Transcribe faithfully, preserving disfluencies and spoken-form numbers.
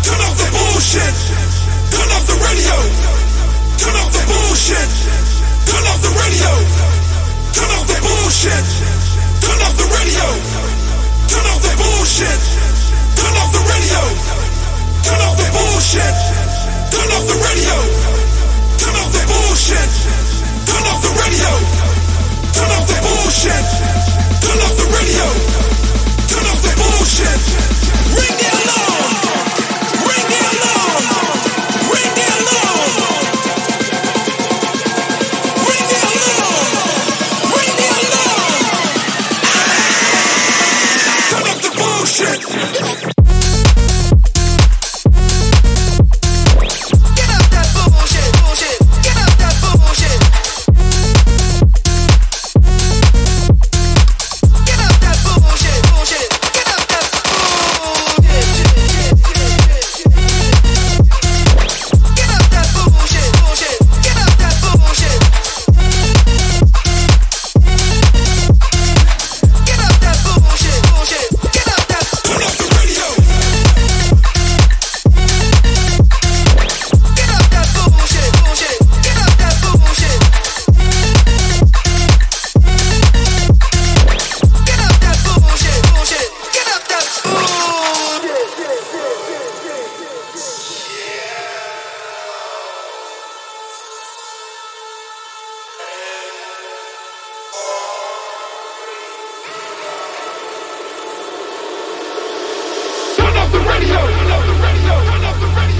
Turn off the bullshit. Turn off the radio. Turn off the bullshit. Turn off the radio. Turn off the bullshit. Turn off the radio. Turn off the bullshit. Turn off the radio. Turn off the bullshit. Turn off the radio. Turn off the bullshit. Turn off the radio. Turn off the bullshit. Turn off the radio. Turn off the bullshit. Ring the alarm. Ring the alarm. Ring the alarm. Ring the alarm. Ring the alarm. Turn off the bullshit. Turn off the radio, turn off the radio, turn off the radio.